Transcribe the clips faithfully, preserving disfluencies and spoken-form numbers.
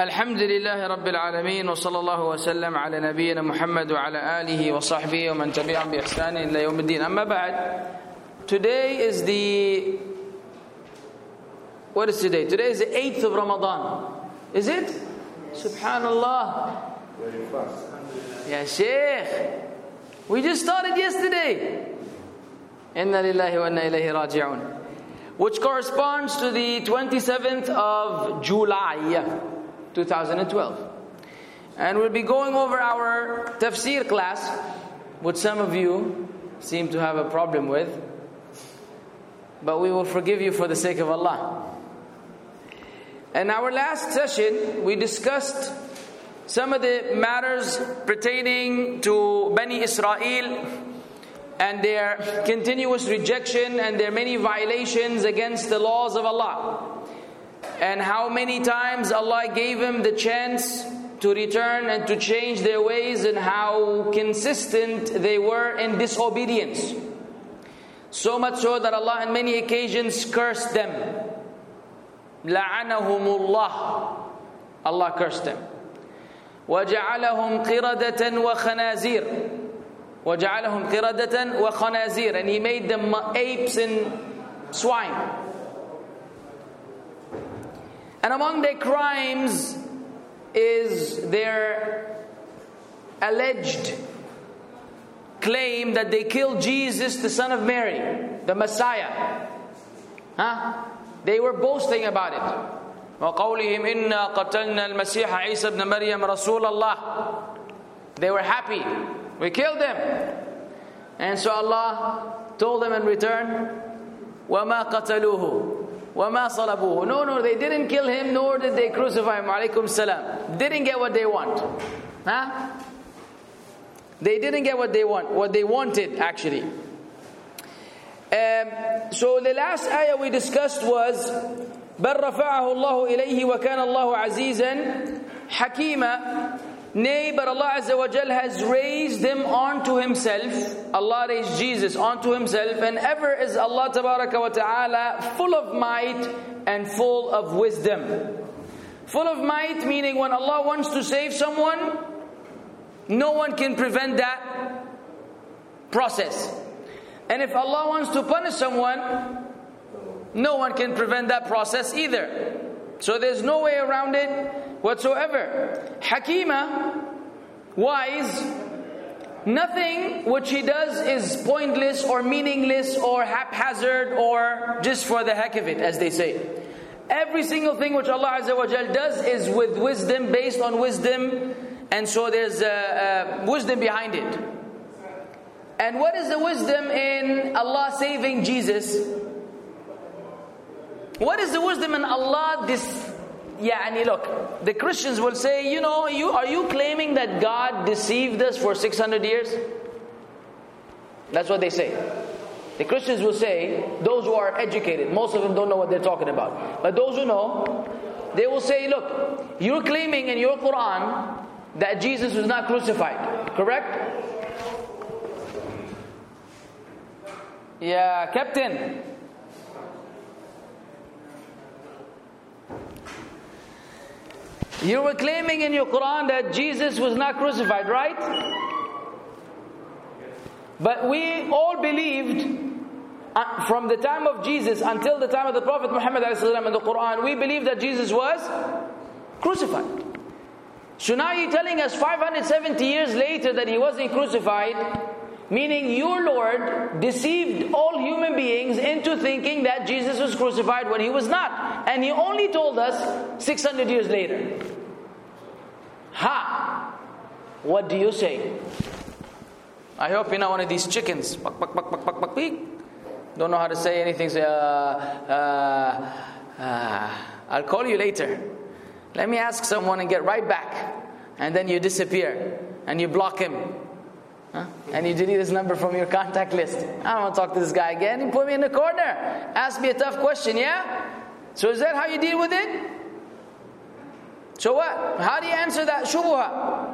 الحمد لله رب العالمين وصلى الله وسلم على نبينا محمد وعلى آله وصحبه ومن تبعهم بإحسان إلى يوم الدين. أما بعد, today is the, what is today? Today is the eighth of Ramadan. Is it? Subhanallah. Very fast. Ya Shaykh, we just started yesterday. Inna lillahi wa inna ilayhi raji'un. Which corresponds to the twenty-seventh of July, two thousand twelve. And we'll be going over our tafsir class, which some of you seem to have a problem with. But we will forgive you for the sake of Allah. In our last session, we discussed some of the matters pertaining to Bani Israel and their continuous rejection and their many violations against the laws of Allah. And how many times Allah gave them the chance to return and to change their ways, and how consistent they were in disobedience. So much so that Allah on many occasions cursed them. La'anahumullah. Allah cursed them. وَجَعَلَهُمْ قِرَدَةً وَخَنَازِيرًا وَجَعَلَهُمْ قِرَدَةً وَخَنَازِيرًا. And He made them apes and swine. And among their crimes is their alleged claim that they killed Jesus, the son of Mary, the Messiah. Huh? They were boasting about it. وَقَوْلِهِمْ إِنَّا قَتَلْنَا الْمَسِيحَ عِيسَى ابْنَ مَرْيَمَ رَسُولَ اللَّهِ. They were happy. We killed them. And so Allah told them in return, وَمَا قَتَلُوهُ وَمَا صَلَبُوهُ. No, no, they didn't kill him, nor did they crucify him. Alaykum salam. Didn't get what they want. Huh? They didn't get what they want. What they wanted, actually. Um, so the last ayah we discussed was بَلْ رَفَعَهُ اللَّهُ إِلَيْهِ وَكَانَ اللَّهُ عَزِيزًا حَكِيمًا. Nay, but Allah Azza wa Jal has raised him onto Himself. Allah raised Jesus onto Himself, and ever is Allah Tabaraka wa Ta'ala full of might and full of wisdom. Full of might meaning when Allah wants to save someone, no one can prevent that process. And if Allah wants to punish someone, no one can prevent that process either. So there's no way around it whatsoever. Hakima, wise, nothing which He does is pointless or meaningless or haphazard or just for the heck of it, as they say. Every single thing which Allah Azza wa Jal does is with wisdom, based on wisdom, and so there's uh, uh, wisdom behind it. And what is the wisdom in Allah saving Jesus? What is the wisdom in Allah? This, yani look, the Christians will say, you know, you are you claiming that God deceived us for six hundred years? That's what they say. The Christians will say, those who are educated, most of them don't know what they're talking about. But those who know, they will say, look, you're claiming in your Quran that Jesus was not crucified, correct? Yeah, Captain. You were claiming in your Quran that Jesus was not crucified, right? But we all believed uh, from the time of Jesus until the time of the Prophet Muhammad ﷺ in the Quran, we believed that Jesus was crucified. So now you're telling us five hundred seventy years later that He wasn't crucified, meaning your Lord deceived all human beings into thinking that Jesus was crucified when He was not. And He only told us six hundred years later. Ha! What do you say? I hope you're not one of these chickens. Buck, buck, buck, buck, buck, buck, beep. Don't know how to say anything. Say, uh, uh, uh, I'll call you later. Let me ask someone and get right back. And then you disappear. And you block him. Huh? And you delete his number from your contact list. I don't want to talk to this guy again. You put me in the corner. Ask me a tough question, yeah? So is that how you deal with it? So what? How do you answer that shubha?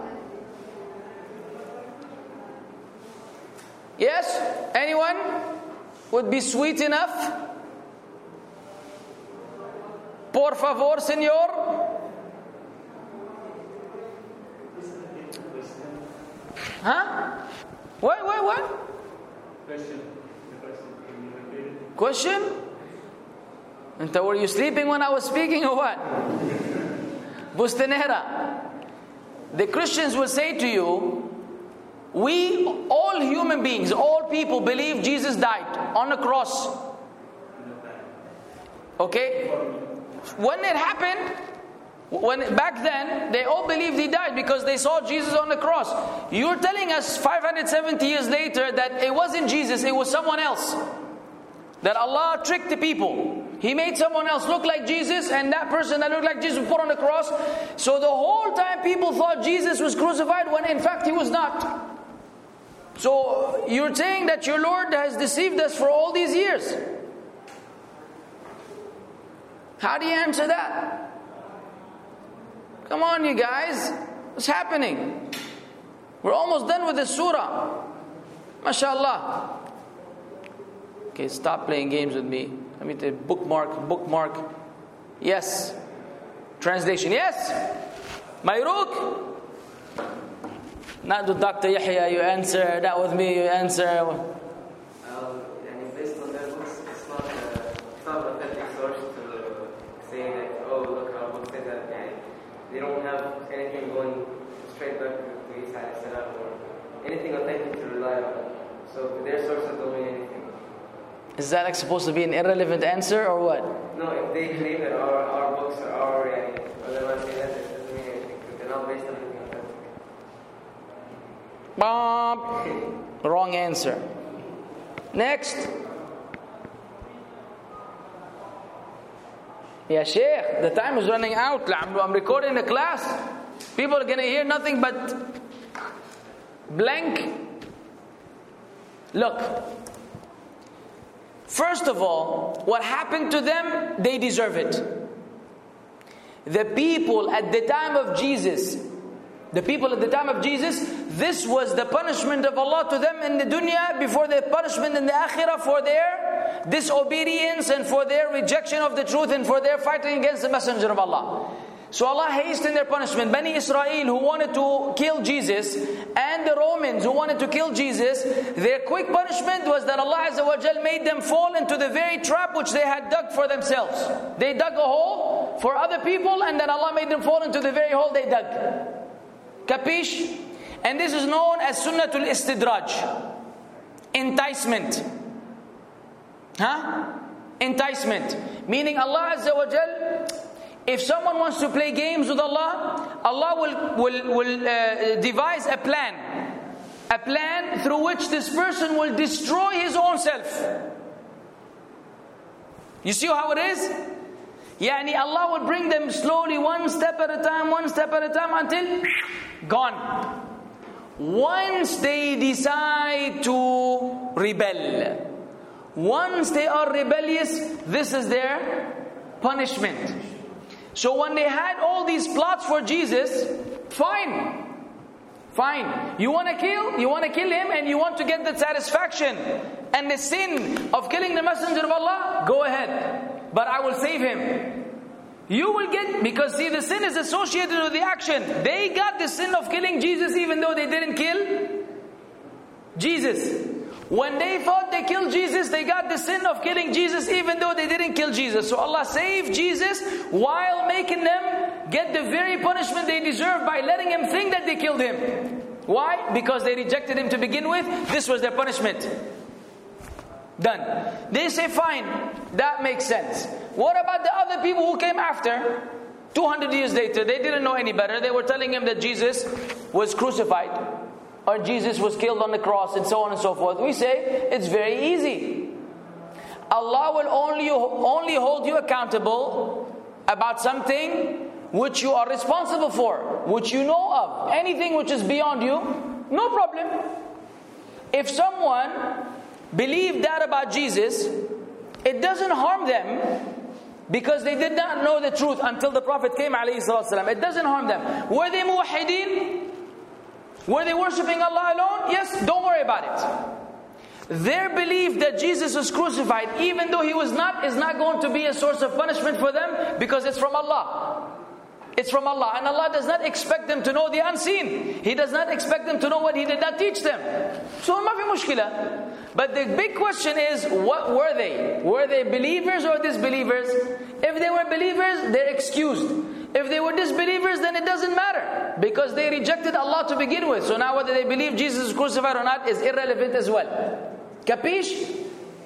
Yes? Anyone would be sweet enough? Por favor, señor. Huh? What, what, what? Question. Question? And were you sleeping when I was speaking or what? Bustanera. The Christians will say to you, we, all human beings, all people believe Jesus died on the cross. Okay? When it happened, when back then, they all believed he died because they saw Jesus on the cross. You're telling us five hundred seventy years later that it wasn't Jesus, it was someone else. That Allah tricked the people. He made someone else look like Jesus, and that person that looked like Jesus was put on the cross. So the whole time people thought Jesus was crucified when in fact he was not. So you're saying that your Lord has deceived us for all these years. How do you answer that? Come on, you guys. What's happening? We're almost done with the surah. MashaAllah. Okay, stop playing games with me. Let me take bookmark, bookmark. Yes. Translation. Yes. Mayruk. Not with Doctor Yahya, you answer. Not with me, you answer. Um, and based on their books, it's not, uh, it's not an authentic source to say that, oh, look, our book said that. Yeah, they don't have anything going straight back to Isa or anything authentic to rely on. So their sources don't mean anything. Is that like supposed to be an irrelevant answer or what? No, if they claim that our, our books are our, yani, otherwise say that, it doesn't mean anything. They're not based on anything authentic. Bob. Wrong answer. Next. Yeah, Sheikh, the time is running out. I'm recording the class. People are going to hear nothing but blank. Look. First of all, what happened to them, they deserve it. The people at the time of Jesus, the people at the time of Jesus, this was the punishment of Allah to them in the dunya before the punishment in the akhirah for their disobedience and for their rejection of the truth and for their fighting against the messenger of Allah. So Allah hastened their punishment. Bani Israel who wanted to kill Jesus and the Romans who wanted to kill Jesus, their quick punishment was that Allah Azza wa Jal made them fall into the very trap which they had dug for themselves. They dug a hole for other people and then Allah made them fall into the very hole they dug. Capish? And this is known as Sunnatul Istidraj. Enticement. Huh? Enticement. Meaning Allah Azza wa Jal, if someone wants to play games with Allah, Allah will, will, will uh, devise a plan. A plan through which this person will destroy his own self. You see how it is? Yani Allah will bring them slowly, one step at a time, one step at a time until gone. Once they decide to rebel, once they are rebellious, this is their punishment. So when they had all these plots for Jesus, fine. Fine. You want to kill? You want to kill him and you want to get the satisfaction and the sin of killing the messenger of Allah? Go ahead. But I will save him. You will get, because see, the sin is associated with the action. They got the sin of killing Jesus even though they didn't kill Jesus. When they thought they killed Jesus, they got the sin of killing Jesus even though they didn't kill Jesus. So Allah saved Jesus while making them get the very punishment they deserve by letting him think that they killed him. Why? Because they rejected him to begin with. This was their punishment. Done. They say, fine, that makes sense. What about the other people who came after? two hundred years later, they didn't know any better. They were telling him that Jesus was crucified, or Jesus was killed on the cross, and so on and so forth. We say, it's very easy. Allah will only, only hold you accountable about something which you are responsible for, which you know of. Anything which is beyond you, no problem. If someone believed that about Jesus, it doesn't harm them because they did not know the truth until the Prophet came, alayhi salatu wasalam. It doesn't harm them. Were they muwahideen? Were they worshipping Allah alone? Yes, don't worry about it. Their belief that Jesus was crucified, even though he was not, is not going to be a source of punishment for them because it's from Allah. It's from Allah. And Allah does not expect them to know the unseen. He does not expect them to know what He did not teach them. So, ma fi mushkila. But the big question is, what were they? Were they believers or disbelievers? If they were believers, they're excused. If they were disbelievers, then it doesn't matter. Because they rejected Allah to begin with. So now whether they believe Jesus is crucified or not is irrelevant as well. Capish?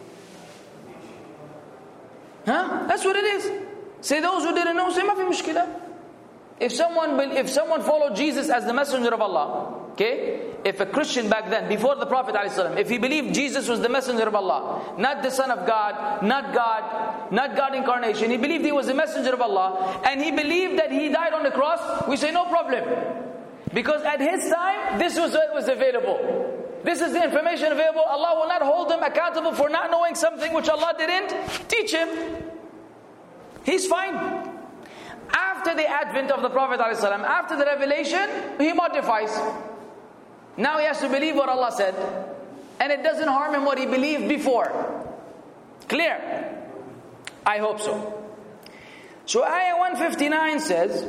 Huh? That's what it is. Say those who didn't know, say ma fi mushkila. If someone if someone followed Jesus as the messenger of Allah, okay? If a Christian back then, before the Prophet ﷺ, if he believed Jesus was the messenger of Allah, not the Son of God, not God, not God incarnation, he believed he was the messenger of Allah, and he believed that he died on the cross, we say no problem. Because at his time, this was what was available. This is the information available. Allah will not hold him accountable for not knowing something which Allah didn't teach him. He's fine. After the advent of the Prophet ﷺ, after the revelation, he modifies. Now he has to believe what Allah said. And it doesn't harm him what he believed before. Clear? I hope so. So ayah one fifty-nine says,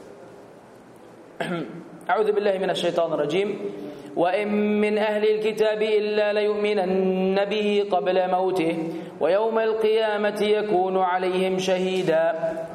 أعوذ بالله من الشيطان الرجيم وإن من أهل الكتاب إلا ليؤمنن به قبل موته ويوم القيامة يكون عليهم شهيدا.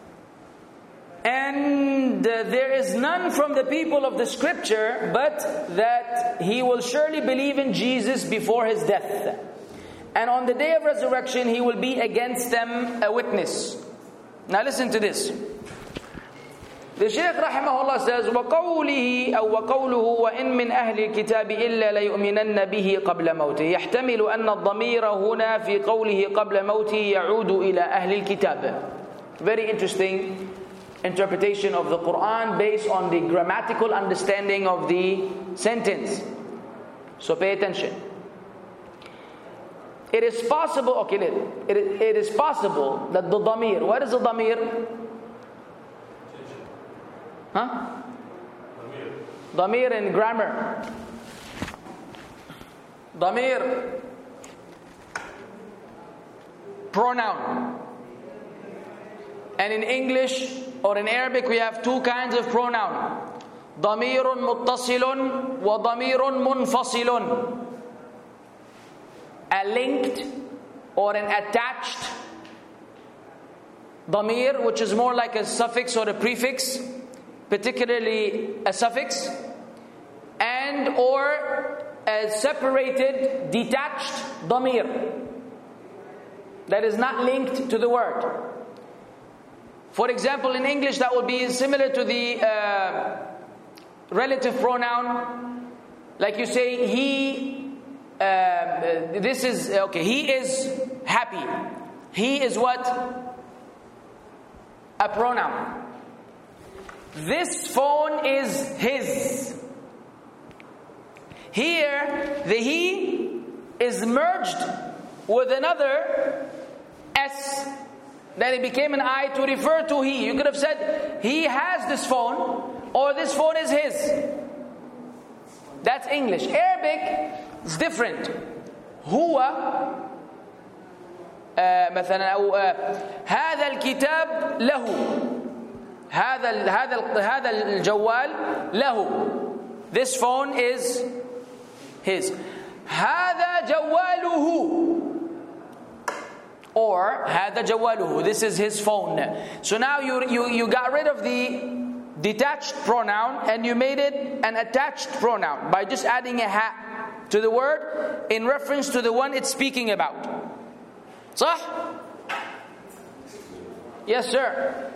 And uh, there is none from the people of the scripture but that he will surely believe in Jesus before his death. And on the day of resurrection he will be against them a witness. Now listen to this. The Shaykh rahimahullah says, وَقَوْلِهِ أو وَقَوْلُهُ وَإِن مِّنْ أَهْلِ الْكِتَابِ إِلَّا لَيُؤْمِنَنَّ بِهِ قَبْلَ مَوْتِهِ يحتمل أن الضمير هنا في قوله قبل موته يعود إلى أهل الكتاب. Very interesting interpretation of the Quran based on the grammatical understanding of the sentence. So pay attention. It is possible, okay, it, it is possible that the dhamir, what is the dhamir? Huh? Dhamir in grammar. Dhamir, pronoun. And in English or in Arabic we have two kinds of pronoun. ضمير متصل وضمير منفصل. A linked or an attached ضمير, which is more like a suffix or a prefix, particularly a suffix, and or a separated, detached ضمير that is not linked to the word. For example, in English that would be similar to the uh, relative pronoun. Like you say, he, uh, this is, okay, he is happy. He is what? A pronoun. This phone is his. Here, the he is merged with another S. Then it became an I to refer to he. You could have said, he has this phone, or this phone is his. That's English. Arabic is different. Huwa مثلا أو هذا الكتاب له. هذا هذا هذا الجوال له. This phone is his. هذا جواله. Or هذا جواله. This is his phone. So now you you you got rid of the detached pronoun and you made it an attached pronoun by just adding a ha to the word in reference to the one it's speaking about. صح? Yes, sir.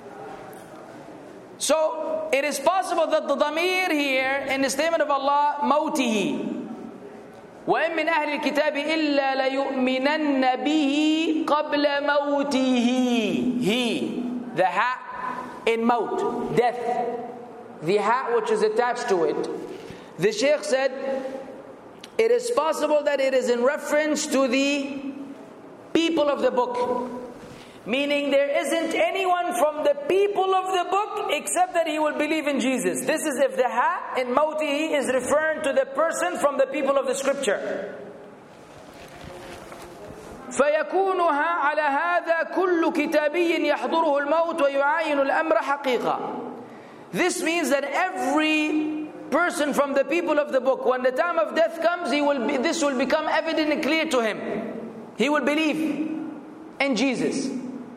So it is possible that the dhamir here in the statement of Allah, موته, وَإِن مِّنْ أَهْلِ الْكِتَابِ إِلَّا لَيُؤْمِنَنَّ بِهِ قَبْلَ مَوْتِهِ. He, the ha in maut, death, the ha which is attached to it. The Shaykh said, it is possible that it is in reference to the people of the book. Meaning there isn't anyone from the people of the book except that he will believe in Jesus. This is if the ha in mawtihi is referring to the person from the people of the scripture. فيكونها على هذا كل كتابي يحضره الموت ويعاين الأمر حقيقة. This means that every person from the people of the book, when the time of death comes, he will be, this will become evident and clear to him. He will believe in Jesus.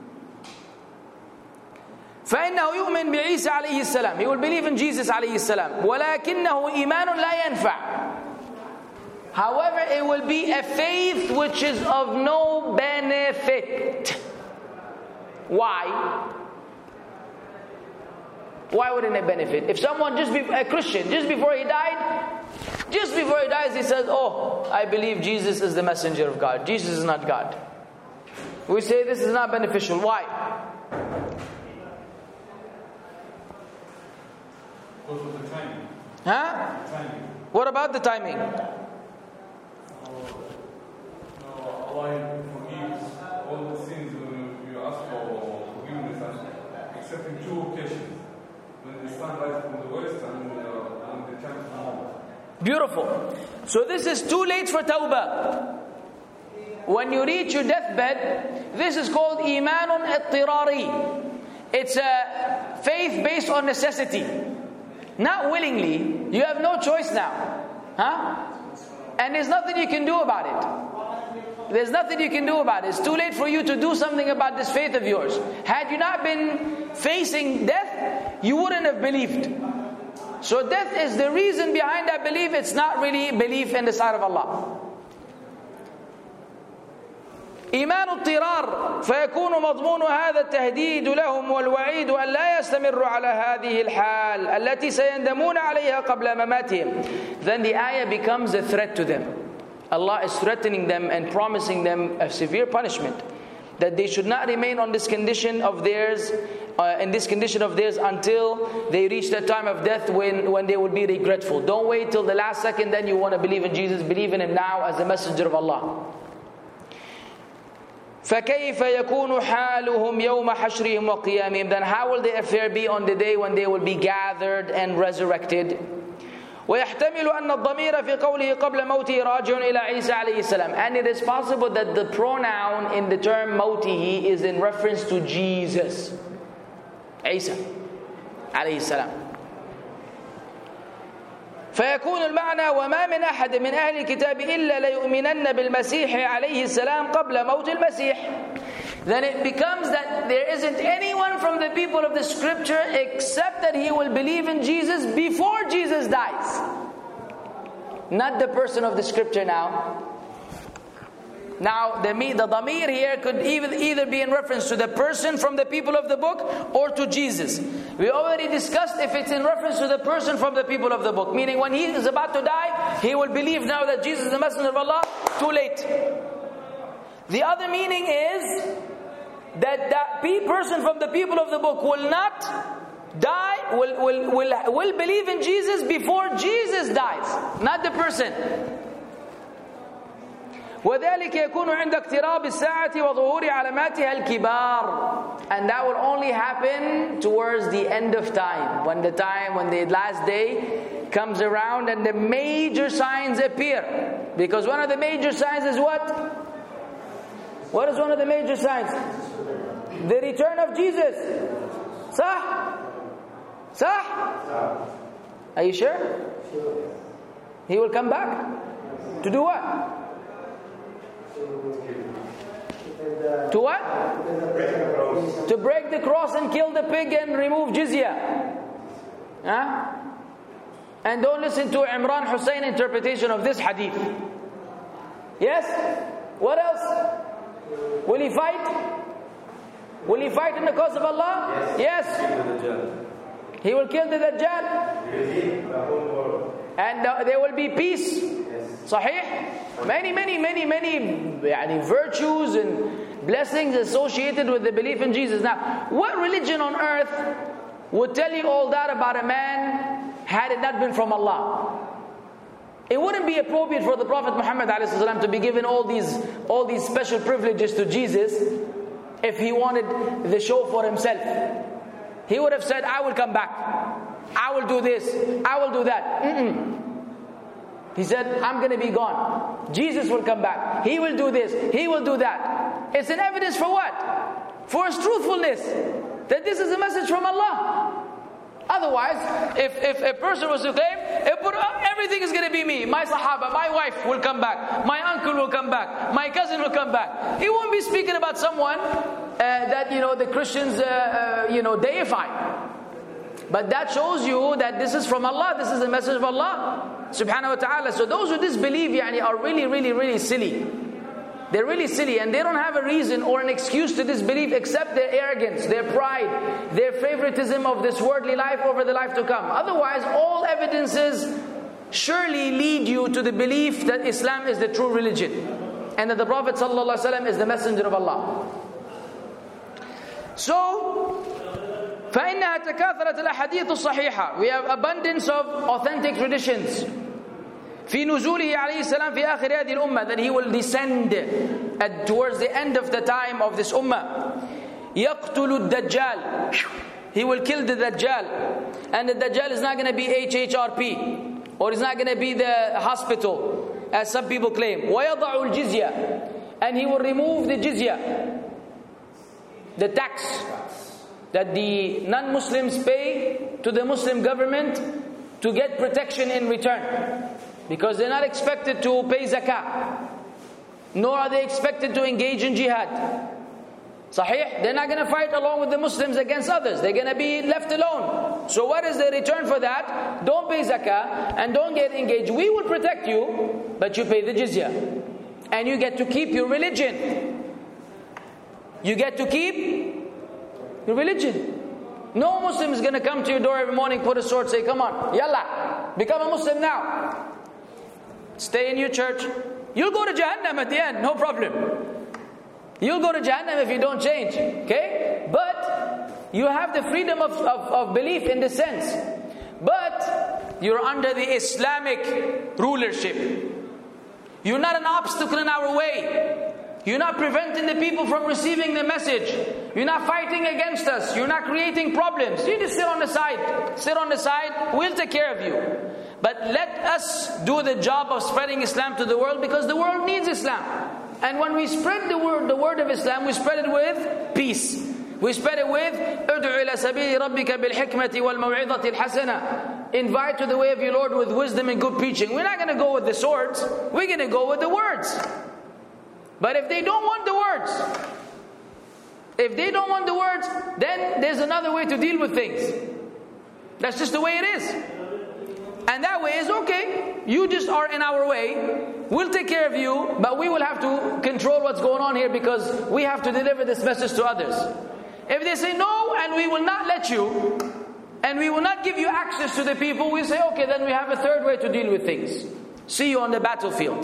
فإنه يؤمن بعيسى عليه السلام. He will believe in Jesus عليه السلام. ولكنه إيمان لا ينفع. However, it will be a faith which is of no benefit. Why? Why wouldn't it benefit? If someone just be a Christian, just before he died, just before he dies, he says, "Oh, I believe Jesus is the messenger of God. Jesus is not God." We say this is not beneficial. Why? Because of the timing. Huh? The timing. What about the timing? Allah forgives all the sins when you ask for forgiveness, except in two occasions, when the sun rises from the west and uh, when the time comes. Beautiful. So this is too late for tawbah. When you reach your deathbed, this is called imanun ittirari. It's a faith based on necessity, not willingly. You have no choice now, huh? And there's nothing you can do about it. There's nothing you can do about it. It's too late for you to do something about this faith of yours. Had you not been facing death, you wouldn't have believed. So death is the reason behind that belief. It's not really belief in the sight of Allah. إيمان اضطرار فيكون مضمون هذا التهديد لهم والوعيد أن لا يستمروا على هذه الحال التي سيندمون عليها قبل مماتهم. Then the ayah becomes a threat to them. Allah is threatening them and promising them a severe punishment, that they should not remain on this condition of theirs, uh, in this condition of theirs until they reach the time of death when, when they will be regretful. Don't wait till the last second, then you want to believe in Jesus. Believe in Him now as the messenger of Allah. فَكَيْفَ يَكُونُ حَالُهُمْ يَوْمَ حَشْرِهِمْ وَقِيَامِهِمْ. Then how will the affair be on the day when they will be gathered and resurrected? ويحتمل أن الضمير في قوله قبل موته راجع إلى عيسى عليه السلام. And it is possible that the pronoun in the term موته is in reference to Jesus, Isa عليه السلام. فيكون المعنى وما من أحد من أهل الكتاب إلا ليؤمنن بالمسيح عليه السلام قبل موت المسيح. Then it becomes that there isn't anyone from the people of the scripture except that he will believe in Jesus before Jesus dies. Not the person of the scripture now. Now the the dhamir here could either, either be in reference to the person from the people of the book or to Jesus. We already discussed if it's in reference to the person from the people of the book, meaning when he is about to die, he will believe now that Jesus is the messenger of Allah. Too late. The other meaning is that that person from the people of the book will not die, will, will, will, will believe in Jesus before Jesus dies, not the person. وذلك يكون عند اقتراب الساعة وظهور علاماتها الكبار. And that will only happen towards the end of time, when the time, when the last day comes around and the major signs appear. Because one of the major signs is what? What is one of the major signs? The return of Jesus. Sah? Sah? Are you sure? He will come back? To do what? To what? To break the cross and kill the pig and remove jizya. Huh? And don't listen to Imran Hussein interpretation of this hadith. Yes? What else? Will he fight? Will he fight in the cause of Allah? Yes. yes. He will kill the Dajjal. And uh, there will be peace. Sahih? Many, many, many, many yani, virtues and blessings associated with the belief in Jesus. Now, what religion on earth would tell you all that about a man had it not been from Allah? It wouldn't be appropriate for the Prophet Muhammad ﷺ to be given all these all these special privileges to Jesus if he wanted the show for himself. He would have said, I will come back. I will do this. I will do that. Mm-mm. He said, I'm going to be gone. Jesus will come back. He will do this. He will do that. It's an evidence for what? For his truthfulness. That this is a message from Allah. Otherwise, if, if a person was to claim, everything is going to be me, my sahaba, my wife will come back, my uncle will come back, my cousin will come back. He won't be speaking about someone uh, that, you know, the Christians, uh, uh, you know, deify. But that shows you that this is from Allah, this is the message of Allah, subhanahu wa ta'ala. So those who disbelieve, yani, are really, really, really silly. They're really silly, and they don't have a reason or an excuse to disbelieve except their arrogance, their pride, their favoritism of this worldly life over the life to come. Otherwise, all evidences surely lead you to the belief that Islam is the true religion and that the Prophet ﷺ is the messenger of Allah. So, فَإِنَّهَا تَكَاثَرَتِ الْأَحَادِيثُ الصَّحِيحَةِ. We have abundance of authentic traditions. في نزوله عليه السلام في آخر هذه الأمة, that he will descend at, towards the end of the time of this ummah. يقتل الدجال. He will kill the Dajjal. And the Dajjal is not going to be H H R P, or it's not going to be the hospital, as some people claim. وَيَضَعُ الْجِزْيَةِ. And he will remove the jizya, the tax that the non-Muslims pay to the Muslim government to get protection in return. Because they're not expected to pay zakah, nor are they expected to engage in jihad. Sahih? They're not going to fight along with the Muslims against others. They're going to be left alone. So what is the return for that? Don't pay zakah and don't get engaged. We will protect you, but you pay the jizya. And you get to keep your religion. You get to keep your religion. No Muslim is going to come to your door every morning, put a sword, say, come on, yalla, become a Muslim now. Stay in your church. You'll go to Jahannam at the end, no problem. You'll go to Jahannam if you don't change. Okay? But you have the freedom of, of, of belief in this sense. But you're under the Islamic rulership. You're not an obstacle in our way. You're not preventing the people from receiving the message. You're not fighting against us. You're not creating problems. You just sit on the side. Sit on the side. We'll take care of you. But let us do the job of spreading Islam to the world, because the world needs Islam. And when we spread the word, the word of Islam, we spread it with peace. We spread it with ادْعُ إِلَى سَبِيلِ رَبِّكَ بِالْحِكْمَةِ وَالْمَوْعِظَةِ الْحَسَنَةِ. Invite to the way of your Lord with wisdom and good preaching. We're not going to go with the swords. We're going to go with the words. But if they don't want the words, if they don't want the words, then there's another way to deal with things. That's just the way it is. And that way is okay. You just are in our way. We'll take care of you, but we will have to control what's going on here, because we have to deliver this message to others. If they say no, and we will not let you, and we will not give you access to the people, we say, okay, then we have a third way to deal with things. See you on the battlefield.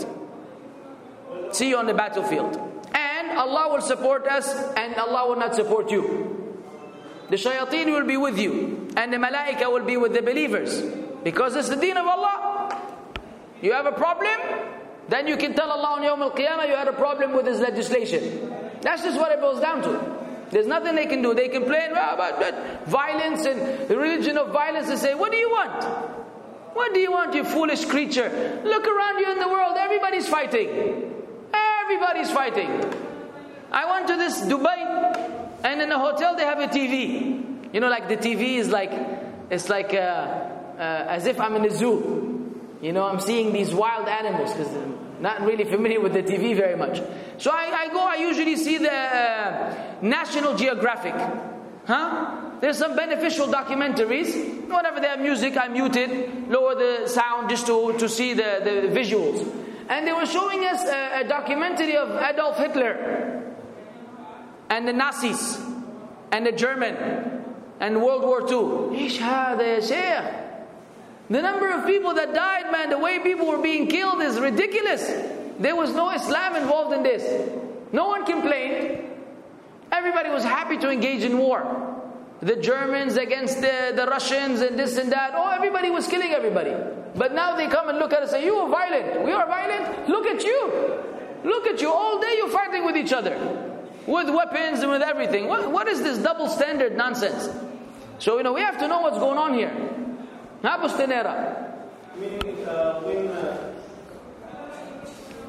See you on the battlefield. And Allah will support us, and Allah will not support you. The shayateen will be with you, and the malaika will be with the believers. Because it's the deen of Allah. You have a problem, then you can tell Allah on Yawm al-Qiyamah you had a problem with His legislation. That's just what it boils down to. There's nothing they can do. They complain about violence and the religion of violence and say, what do you want? What do you want, you foolish creature? Look around you in the world, everybody's fighting. Everybody's fighting. I went to this Dubai, and in a hotel they have a T V. You know, like the T V is like, it's like uh, uh, as if I'm in a zoo. You know, I'm seeing these wild animals, because I'm not really familiar with the T V very much. So I, I go, I usually see the uh, National Geographic. Huh? There's some beneficial documentaries. Whenever they have music, I mute it, lower the sound just to, to see the, the visuals. And they were showing us a, a documentary of Adolf Hitler and the Nazis and the German and World War Two. Ish hada ya shaykh. The number of people that died, man, the way people were being killed is ridiculous. There was no Islam involved in this. No one complained. Everybody was happy to engage in war. The Germans against the, the Russians and this and that. Oh, everybody was killing everybody. But now they come and look at us and say, you are violent. We are violent. Look at you. Look at you. All day you're fighting with each other. With weapons and with everything. What, what is this double standard nonsense? So, you know, we have to know what's going on here. Meaning, uh, when uh,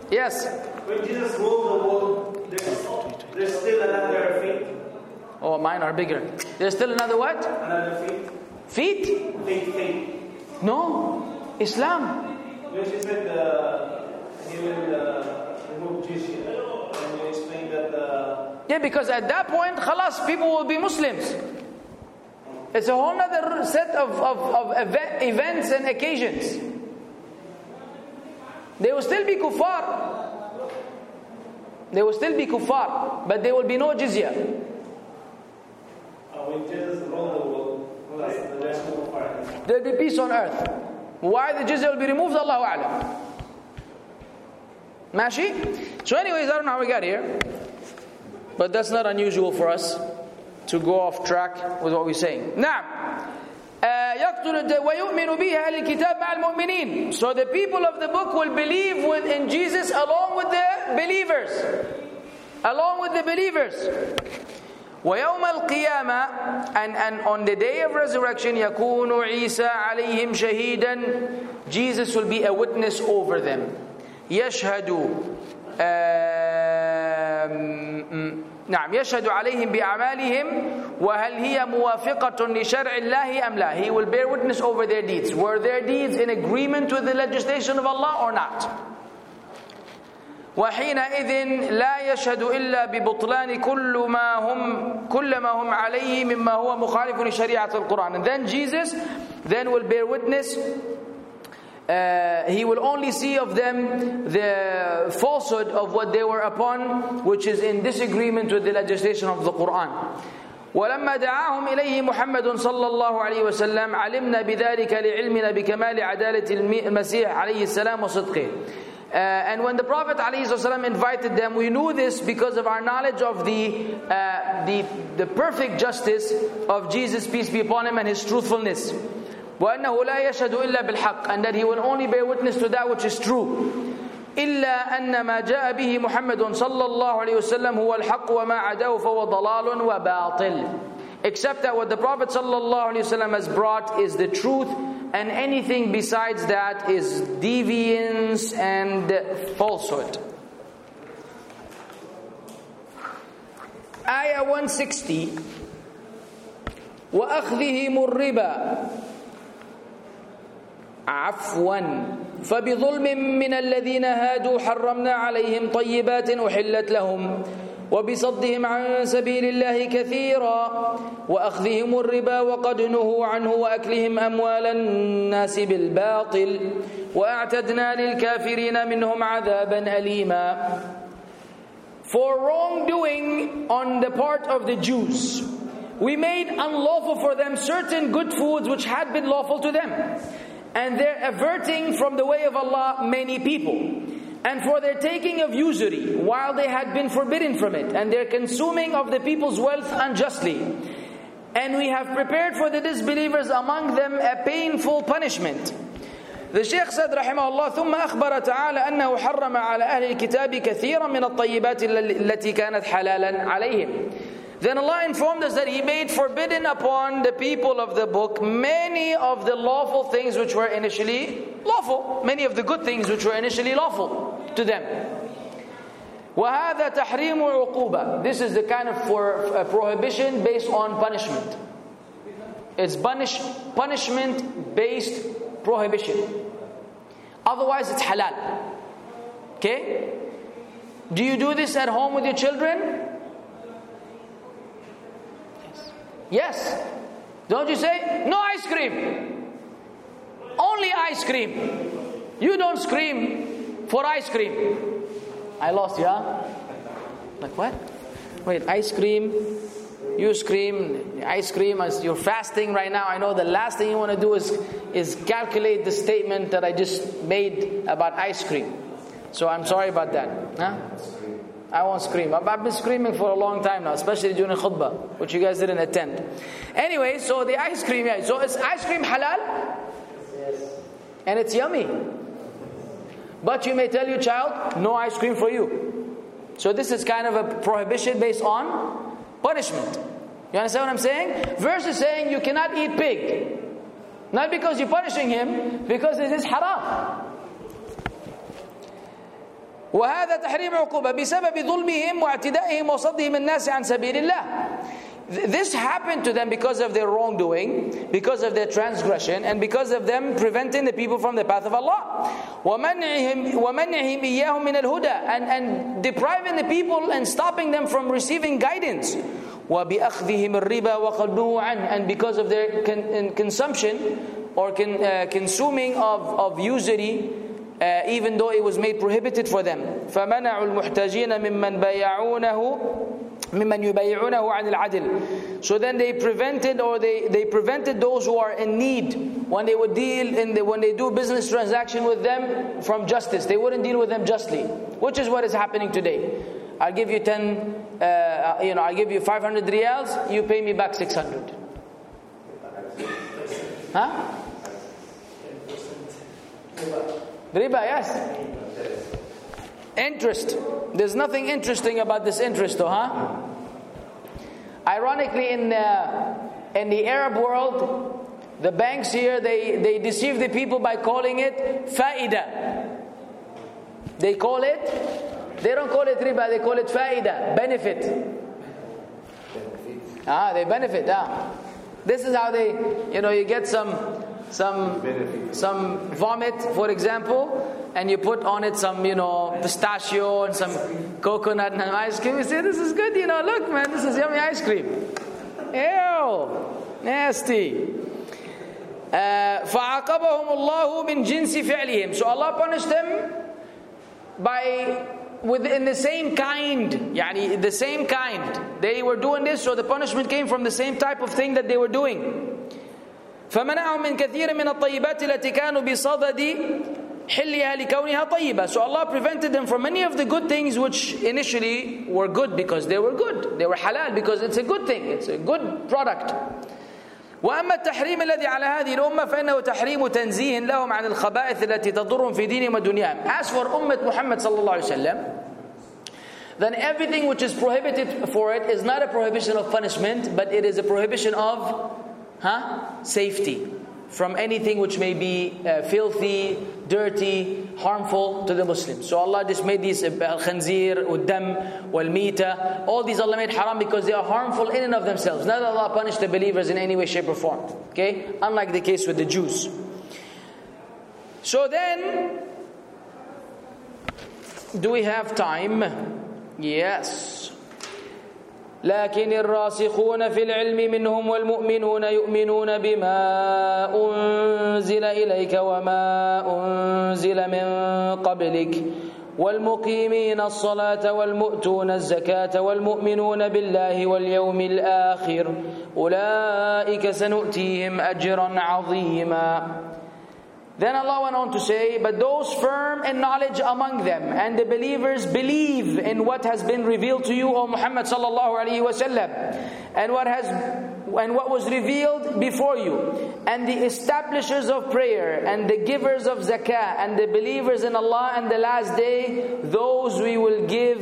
Yes. When Jesus ruled the world, there's, there's still another feet. Oh, mine are bigger. There's still another what? Another feet. Feet? Feet, feet. No. Islam. When she said uh, he will uh, remove jizya, and you explained that. Uh, yeah, because at that point, khalas, people will be Muslims. It's a whole other set of, of, of event, events and occasions. They will still be kuffar. They will still be kuffar, but there will be no jizya. Uh, when Jesus ruled the world, there's no kuffar. There will be peace on earth. Why the jizya will be removed, Allahu A'lam. Mashi? So anyways, I don't know how we got here. But that's not unusual for us to go off track with what we're saying. Now, يقتل ويؤمن به أهل الكتاب مع المؤمنين. So the people of the book will believe with, in Jesus along with the believers. Along with the believers. ويوم القيامة, and, and on the day of resurrection, يكون عيسى عليهم شهيدا. Jesus will be a witness over them. يشهد نعم يشهد عليهم بأعمالهم وهل هي موافقة لشرع الله أم لا. He will bear witness over their deeds. Were their deeds in agreement with the legislation of Allah or not? وحينئذ لا يشهد إلا ببطلان كل ما هم كل ما هم عليه مما هو مخالف لشريعة القرآن. And then Jesus then will bear witness. Uh, he will only see of them the falsehood of what they were upon, which is in disagreement with the legislation of the Quran. ولما دعاهم إليه محمد صلى الله عليه وسلم علمنا بذلك لعلمنا بكمال عدالة المسيح عليه السلام وصدقه. Uh, and when the Prophet ﷺ invited them, we knew this because of our knowledge of the, uh, the the perfect justice of Jesus, peace be upon him, and his truthfulness. وأنه لا يشهد إلا بالحق, and that he will only bear witness to that which is true. إلا أن ما جاء به محمد صلى الله عليه وسلم هو الحق وما عداه فهو ضلال وباطل. Except that what the Prophet صلى الله عليه وسلم has brought is the truth, and anything besides that is deviance and falsehood. Ayah one sixty. وأخذهم الربا عفوا فبظلم من الذين هادوا حرمنا عليهم طيبات أحلت لهم وبصدهم عن سبيل الله كثيرا وأخذهم الربا وقد نهوا عنه وأكلهم أموال الناس بالباطل وأعتدنا للكافرين منهم عذابا أليما. For wrongdoing on the part of the Jews, we made unlawful for them certain good foods which had been lawful to them, and they're averting from the way of Allah many people, and for their taking of usury while they had been forbidden from it, and their consuming of the people's wealth unjustly. And we have prepared for the disbelievers among them a painful punishment. The Shaykh said rahimahullah, ثم أخبر تعالى أنه حرم على أهل الكتاب كثيرا من الطيبات التي كانت حلالا عليهم. Then Allah informed us that He made forbidden upon the people of the book many of the lawful things which were initially lawful. Many of the good things which were initially lawful to them. وَهَذَا تَحْرِيمُ عُقُوبَةٍ. This is the kind of for uh, prohibition based on punishment. It's punish, punishment based prohibition. Otherwise it's halal. Okay? Do you do this at home with your children? Yes. Don't you say, no ice cream. Only ice cream. You don't scream for ice cream. I lost you, huh? Like what? Wait, ice cream. You scream, ice cream. You're fasting right now. I know the last thing you want to do is, is calculate the statement that I just made about ice cream. So I'm sorry about that. Huh? I won't scream. I've been screaming for a long time now, especially during khutbah, which you guys didn't attend. Anyway, so the ice cream, yeah. So is ice cream halal? Yes. And it's yummy. But you may tell your child, no ice cream for you. So this is kind of a prohibition based on punishment. You understand what I'm saying? Versus saying you cannot eat pig. Not because you're punishing him, because it is haram. وهذا تحريم عقوبة بسبب ظلمهم واعتدائهم وصدهم الناس عن سبيل الله. This happened to them because of their wrongdoing, because of their transgression, and because of them preventing the people from the path of Allah. وَمَنْعِهِمْ وَمَنْعِهِمْ إِيَّاهُمْ مِنَ الْهُدَى, and, and depriving the people and stopping them from receiving guidance. وَبِأَخْذِهِمْ الرِّبَى وَقَدْنُهُ عَنْهُ, and because of their con- consumption or con- uh, consuming of, of usury, uh, even though it was made prohibited for them. فَمَنَعُوا الْمُحْتَجِينَ مِمَّنْ بَيَعُونَهُ ممن يبايعونه عن العدل. So then they prevented or they, they prevented those who are in need when they would deal in the, when they do business transaction with them from justice. They wouldn't deal with them justly, which is what is happening today. I'll give you ten, uh, you know, I'll give you five hundred riyals. You pay me back six hundred. Huh? Riba, yes. Interest. There's nothing interesting about this interest, though, huh? Ironically, in the, in the Arab world, the banks here, they, they deceive the people by calling it faida. They call it, they don't call it riba, they call it faida, benefit. Ah, they benefit, ah. This is how they, you know, you get some, some, some vomit, for example, and you put on it some, you know, pistachio and some coconut and ice cream. You say, this is good, you know, look man, this is yummy ice cream. Ew, nasty. Uh, فَعَقَبَهُمُ اللَّهُ مِنْ جِنْسِ فِعْلِهِمْ. So Allah punished them by, within the same kind, yani the same kind. They were doing this, so the punishment came from the same type of thing that they were doing. فَمَنَعُهُمْ مِنْ كَثِيرٍ مِنَ الطَّيِّبَاتِ الَّتِي كَانُوا بِصَدَدِ حِلِّهَا لِكَوْنِهَا طَيِّبَةً. So Allah prevented them from many of the good things which initially were good because they were good. They were halal because it's a good thing. It's a good product. وأما التحريم الذي على هذه الأمة فإنه تحريم تنزيه لهم عن الخبائث التي تضرهم في دينهم ودنياهم. As for Ummah Muhammad sallallahu alaihi wasallam, then everything which is prohibited for it is not a prohibition of punishment, but it is a prohibition of huh, safety from anything which may be uh, filthy, dirty, harmful to the Muslims. So Allah just made these al-khanzir, al-dam, wal-mita, all these Allah made haram because they are harmful in and of themselves. Not that Allah punished the believers in any way, shape or form. Okay? Unlike the case with the Jews. So then, do we have time? Yes. لكن الراسخون في العلم منهم والمؤمنون يؤمنون بما أنزل إليك وما أنزل من قبلك والمقيمين الصلاة والمؤتون الزكاة والمؤمنون بالله واليوم الآخر أولئك سنؤتيهم أجرا عظيما. Then Allah went on to say, but those firm in knowledge among them and the believers believe in what has been revealed to you, O Muhammad sallallahu alaihi wasallam, and what has and what was revealed before you, and the establishers of prayer and the givers of zakah and the believers in Allah and the last day, those we will give.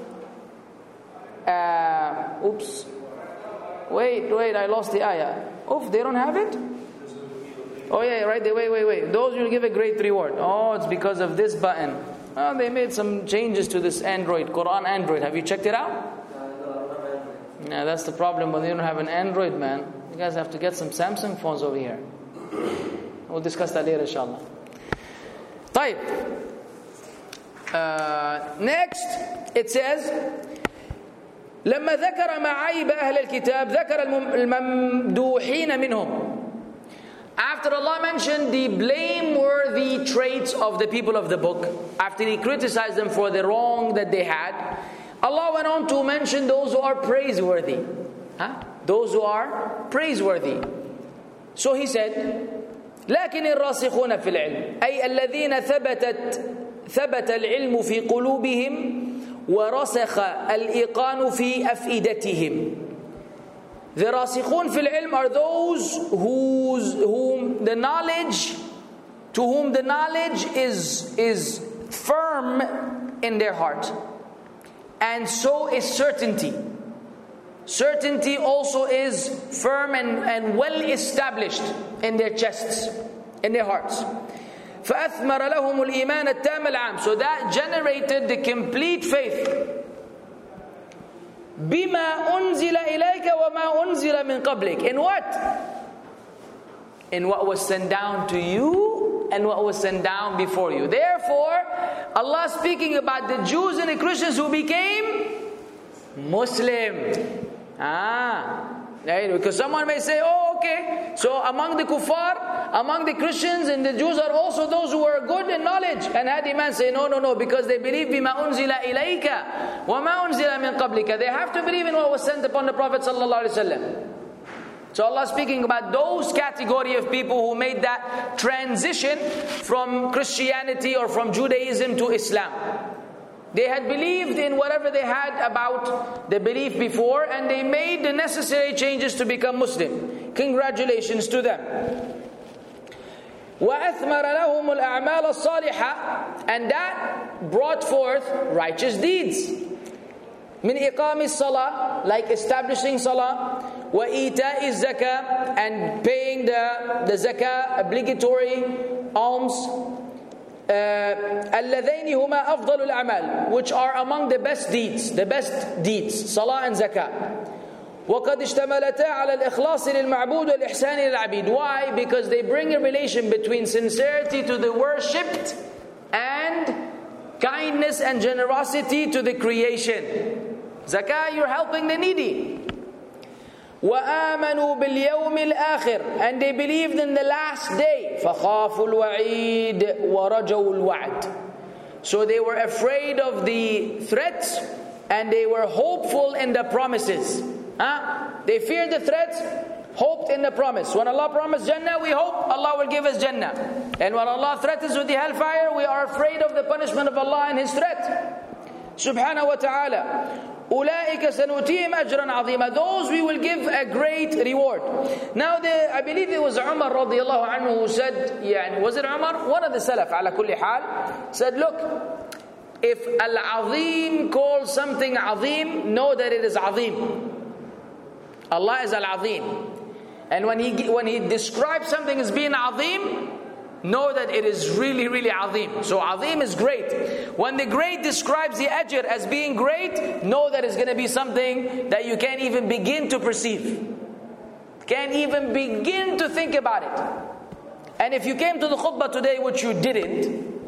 Uh, oops. Wait, wait, I lost the ayah. Oof, they don't have it? Oh yeah, right there, wait, wait, wait. Those will give a great reward. Oh, it's because of this button. Oh, they made some changes to this Android, Quran Android. Have you checked it out? Yeah, that's the problem when you don't have an Android, man. You guys have to get some Samsung phones over here. We'll discuss that later, inshallah. طيب. Uh, next, it says, لما ذكر معايب أهل الكتاب ذكر الممدوحين منهم. After Allah mentioned the blameworthy traits of the people of the book, after He criticized them for the wrong that they had, Allah went on to mention those who are praiseworthy. Huh? Those who are praiseworthy. So He said, لكن الراسخون في العلم أي الذين ثبتت ثبت العلم في قلوبهم ورسخ الإيقان في أفئدتهم. The rasikhun fil ilm are those whose, whom the knowledge, to whom the knowledge is, is firm in their heart. And so is certainty. Certainty also is firm and, and well established in their chests, in their hearts. فأثمر لهم الإيمان التام العام. So that generated the complete faith. بما أنزل إليك وما أنزل من قبلك. In what? In what was sent down to you and what was sent down before you. Therefore, Allah speaking about the Jews and the Christians who became Muslim. Ah. Right? Because someone may say, oh, okay, so among the kuffar, among the Christians and the Jews are also those who are good in knowledge. And had Iman say, no, no, no, because they believe بِمَا أُنزِلَ إِلَيْكَ وَمَا أُنزِلَ مِن قَبْلِكَ. They have to believe in what was sent upon the Prophet sallallahu alaihi wasallam. So Allah speaking about those category of people who made that transition from Christianity or from Judaism to Islam. They had believed in whatever they had about the belief before, and they made the necessary changes to become Muslim. Congratulations to them. وَأَثْمَرَ لَهُمُ الْأَعْمَالَ الصَّالِحَةِ. And that brought forth righteous deeds. مِنْ إِقَامِ الصَّلَاةِ, like establishing salah, وَإِيتَاءِ الزَّكَاةِ, and paying the, the zakah, obligatory alms, اللذين هما أفضل الأعمال, which are among the best deeds, the best deeds, salah and zakah. وقد اشتملتا على الإخلاص للمعبود والإحسان للعبيد. Why? Because they bring a relation between sincerity to the worshipped and kindness and generosity to the creation. Zakah, you're helping the needy. وآمنوا باليوم الآخر, and they believed in the last day. فخافوا الوعيد ورجوا الوعد. So they were afraid of the threats and they were hopeful in the promises. Huh? They feared the threats, hoped in the promise. When Allah promised Jannah, we hope Allah will give us Jannah. And when Allah threatens with the hellfire, we are afraid of the punishment of Allah and His threat. Subhanahu wa ta'ala. أولئك سنؤتيهم أجرا عظيما. Those we will give a great reward. Now, the, I believe it was Umar radiallahu anhu who said, يعني, was it Umar? One of the Salaf, على كل حال, said, look, if Al-Azim calls something Azim, know that it is Azim. Allah is Al-Azim. And when He when He describes something as being Azim, know that it is really, really Azim. So Azim is great. When the great describes the ajr as being great, know that it's going to be something that you can't even begin to perceive. Can't even begin to think about it. And if you came to the khutbah today, which you didn't,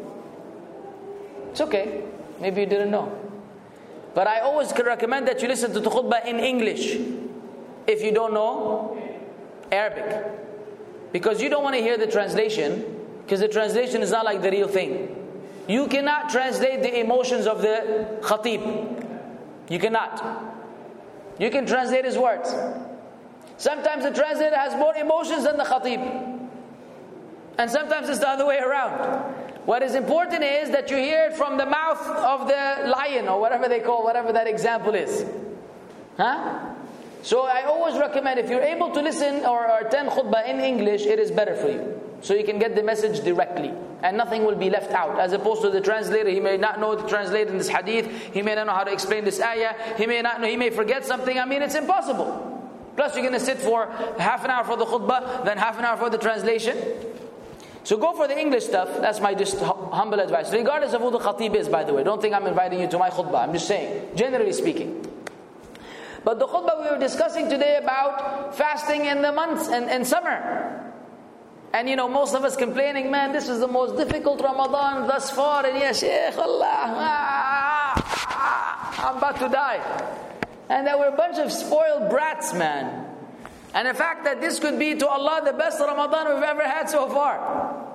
it's okay. Maybe you didn't know. But I always recommend that you listen to the khutbah in English if you don't know Arabic. Because you don't want to hear the translation, because the translation is not like the real thing. You cannot translate the emotions of the khatib. You cannot. You can translate his words. Sometimes the translator has more emotions than the khatib. And sometimes it's the other way around. What is important is that you hear it from the mouth of the lion, or whatever they call, whatever that example is. Huh? So I always recommend, if you're able to listen or, or attend khutbah in English, it is better for you. So you can get the message directly. And nothing will be left out. As opposed to the translator, he may not know to translate in this hadith. He may not know how to explain this ayah. He may not know, he may forget something. I mean, it's impossible. Plus you're going to sit for half an hour for the khutbah, then half an hour for the translation. So go for the English stuff. That's my just humble advice. Regardless of who the khatib is, by the way. Don't think I'm inviting you to my khutbah. I'm just saying, generally speaking. But the khutbah we were discussing today about fasting in the months and in summer. And you know, most of us complaining, man, this is the most difficult Ramadan thus far. And yes, Shaykh, Allah, ah, ah, I'm about to die. And that we're a bunch of spoiled brats, man. And the fact that this could be to Allah the best Ramadan we've ever had so far.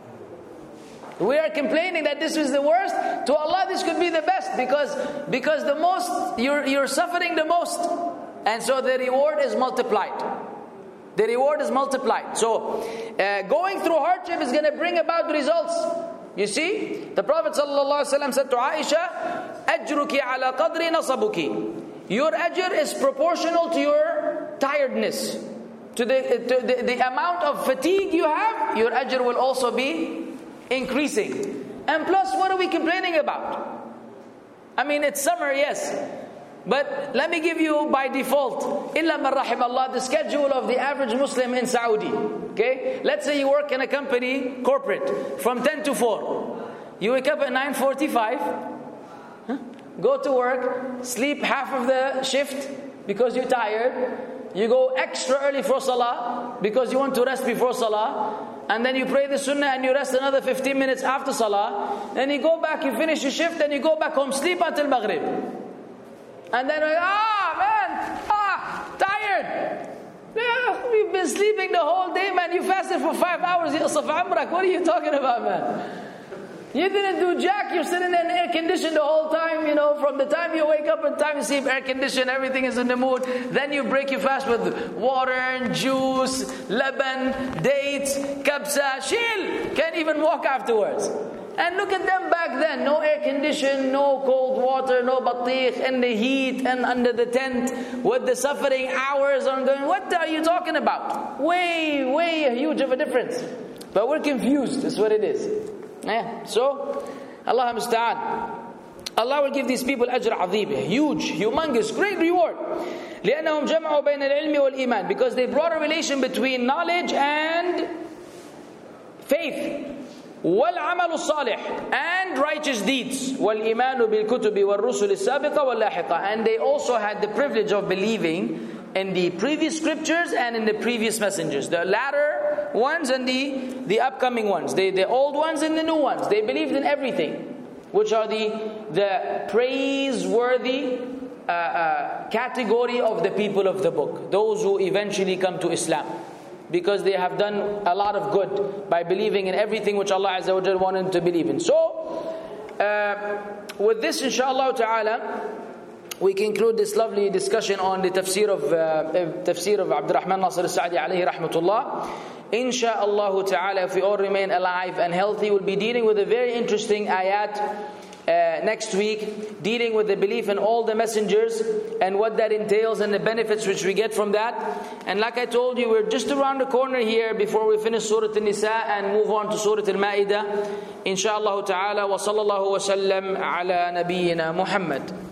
We are complaining that this is the worst. To Allah, this could be the best, because because the most you're you're suffering the most, and so the reward is multiplied. The reward is multiplied. So, uh, going through hardship is going to bring about results. You see, the Prophet ﷺ said to Aisha, "Ajruki ala qadri nasabuki." Your ajr is proportional to your tiredness, to the to the, the amount of fatigue you have. Your ajr will also be increasing. And plus, what are we complaining about? I mean, it's summer, yes. But let me give you by default, illa man rahim Allah, the schedule of the average Muslim in Saudi. Okay? Let's say you work in a company, corporate, from ten to four. You wake up at nine forty-five, huh? Go to work, sleep half of the shift because you're tired. You go extra early for salah because you want to rest before salah. And then you pray the sunnah and you rest another fifteen minutes after salah. Then you go back, you finish your shift, and you go back home, sleep until Maghrib. And then, ah, man, ah, tired. Yeah, we've been sleeping the whole day, man. You fasted for five hours. What are you talking about, man? You didn't do jack. You're sitting there in air conditioned the whole time. You know, from the time you wake up and time you sleep, air conditioned, everything is in the mood. Then you break your fast with water, juice, leban, dates, kabsa, chill. Can't even walk afterwards. And look at them back then. No air condition, no cold water, no batikh, in the heat and under the tent with the suffering hours on going. What are you talking about? Way, way huge of a difference. But we're confused. That's what it is. Yeah. So, Allah musta'an. Allah will give these people ajr azim, huge, humongous, great reward. لأنهم جمعوا بين العلم والإيمان, because they brought a relation between knowledge and faith. والعمل الصالح, and righteous deeds. والإيمان بالكتب والرسل السابقة واللاحقة, and they also had the privilege of believing in the previous scriptures and in the previous messengers, the latter ones and the the upcoming ones, the the old ones and the new ones. They believed in everything, which are the the praiseworthy uh, uh, category of the people of the book, those who eventually come to Islam, because they have done a lot of good by believing in everything which Allah Azza wa Jalla wanted to believe in. So, uh, with this, inshallah ta'ala, we conclude this lovely discussion on the tafsir of uh, tafsir of Abdurrahman Nasir al-Sa'di alayhi rahmatullah. Insha'Allah ta'ala, if we all remain alive and healthy, we'll be dealing with a very interesting ayat uh, next week, dealing with the belief in all the messengers and what that entails and the benefits which we get from that. And like I told you, we're just around the corner here before we finish Surah An-Nisa and move on to Surah Al-Ma'idah. Insha'Allah ta'ala, wa sallallahu wa sallam ala nabiyyina Muhammad.